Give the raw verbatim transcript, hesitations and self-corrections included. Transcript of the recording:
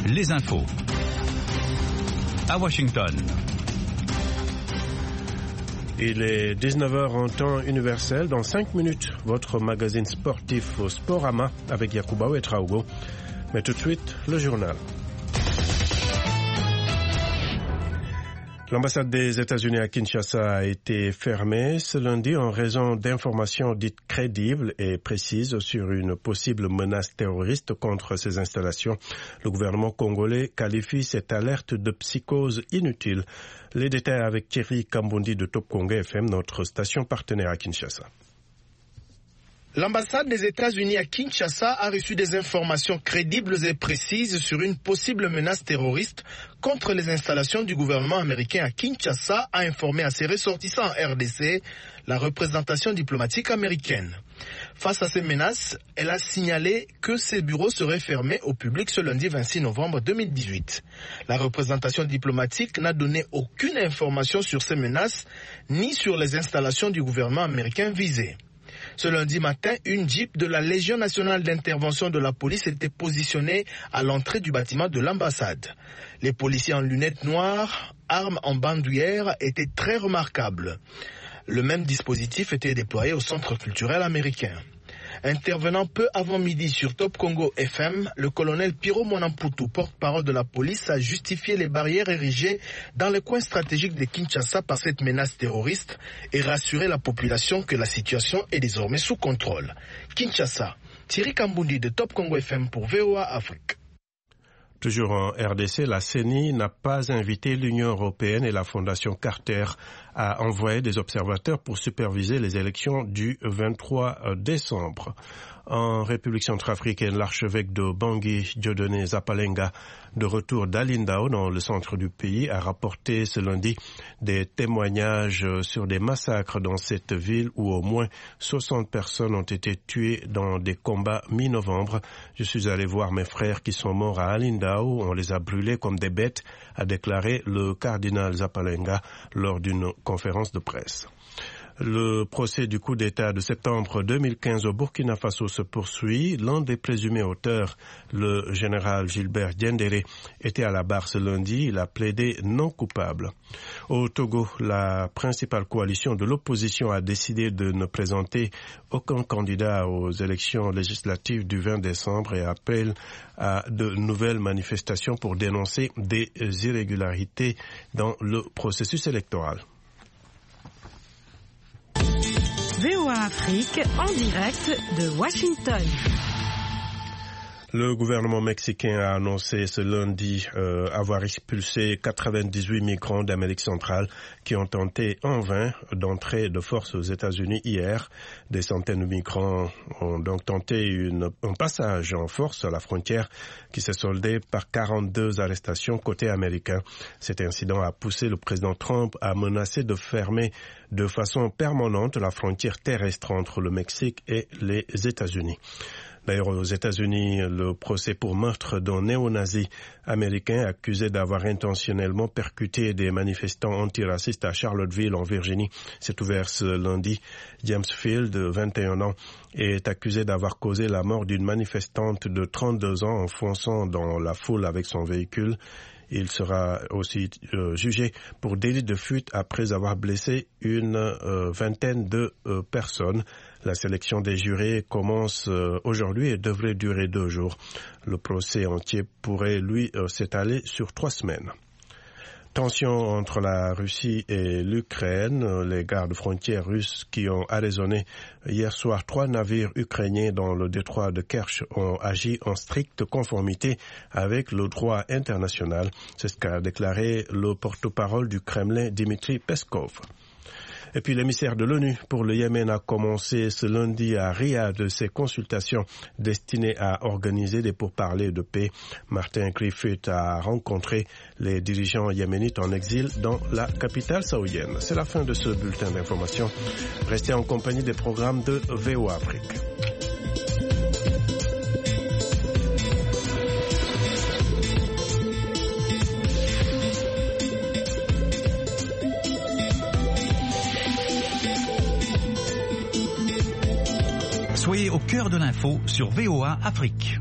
les infos. À Washington. Il est dix-neuf heures en temps universel. Dans cinq minutes, votre magazine sportif au Sporama avec Yacouba Ouetraogo. Mais tout de suite, le journal. L'ambassade des États-Unis à Kinshasa a été fermée ce lundi en raison d'informations dites crédibles et précises sur une possible menace terroriste contre ces installations. Le gouvernement congolais qualifie cette alerte de psychose inutile. Les détails avec Thierry Kambundi de Top Congo F M, notre station partenaire à Kinshasa. L'ambassade des États-Unis à Kinshasa a reçu des informations crédibles et précises sur une possible menace terroriste contre les installations du gouvernement américain à Kinshasa, a informé à ses ressortissants en R D C la représentation diplomatique américaine. Face à ces menaces, elle a signalé que ses bureaux seraient fermés au public ce lundi vingt-six novembre deux mille dix-huit. La représentation diplomatique n'a donné aucune information sur ces menaces ni sur les installations du gouvernement américain visées. Ce lundi matin, une Jeep de la Légion nationale d'intervention de la police était positionnée à l'entrée du bâtiment de l'ambassade. Les policiers en lunettes noires, armes en bandoulière étaient très remarquables. Le même dispositif était déployé au centre culturel américain. Intervenant peu avant midi sur Top Congo F M, le colonel Piro Monamputu, porte-parole de la police, a justifié les barrières érigées dans le coin stratégique de Kinshasa par cette menace terroriste et rassuré la population que la situation est désormais sous contrôle. Kinshasa, Thierry Kambundi de Top Congo F M pour V O A Afrique. Toujours en R D C, la C E N I n'a pas invité l'Union européenne et la Fondation Carter à envoyer des observateurs pour superviser les élections du vingt-trois décembre. En République centrafricaine, l'archevêque de Bangui, Dieudonné Zapalenga, de retour d'Alindao dans le centre du pays, a rapporté ce lundi des témoignages sur des massacres dans cette ville où au moins soixante personnes ont été tuées dans des combats mi-novembre. Je suis allé voir mes frères qui sont morts à Alindao, on les a brûlés comme des bêtes, a déclaré le cardinal Zapalenga lors d'une conférence de presse. Le procès du coup d'État de septembre deux mille quinze au Burkina Faso se poursuit. L'un des présumés auteurs, le général Gilbert Diendéré, était à la barre ce lundi. Il a plaidé non coupable. Au Togo, la principale coalition de l'opposition a décidé de ne présenter aucun candidat aux élections législatives du vingt décembre et appelle à de nouvelles manifestations pour dénoncer des irrégularités dans le processus électoral. V O A Afrique en direct de Washington. Le gouvernement mexicain a annoncé ce lundi euh, avoir expulsé quatre-vingt-dix-huit migrants d'Amérique centrale qui ont tenté en vain d'entrer de force aux États-Unis hier. Des centaines de migrants ont donc tenté une, un passage en force à la frontière qui s'est soldé par quarante-deux arrestations côté américain. Cet incident a poussé le président Trump à menacer de fermer de façon permanente la frontière terrestre entre le Mexique et les États-Unis. D'ailleurs, aux États-Unis, le procès pour meurtre d'un néo-nazi américain accusé d'avoir intentionnellement percuté des manifestants antiracistes à Charlottesville, en Virginie, s'est ouvert ce lundi. James Field, de vingt et un ans, est accusé d'avoir causé la mort d'une manifestante de trente-deux ans en fonçant dans la foule avec son véhicule. Il sera aussi euh, jugé pour délit de fuite après avoir blessé une euh, vingtaine de euh, personnes. La sélection des jurés commence euh, aujourd'hui et devrait durer deux jours. Le procès entier pourrait, lui, euh, s'étaler sur trois semaines. Tension entre la Russie et l'Ukraine. Les gardes-frontières russes qui ont arraisonné hier soir trois navires ukrainiens dans le détroit de Kerch ont agi en stricte conformité avec le droit international. C'est ce qu'a déclaré le porte-parole du Kremlin, Dmitry Peskov. Et puis l'émissaire de l'ONU pour le Yémen a commencé ce lundi à Riyad ses consultations destinées à organiser des pourparlers de paix. Martin Griffith a rencontré les dirigeants yéménites en exil dans la capitale saoudienne. C'est la fin de ce bulletin d'information. Restez en compagnie des programmes de V O A Afrique. Soyez au cœur de l'info sur V O A Afrique.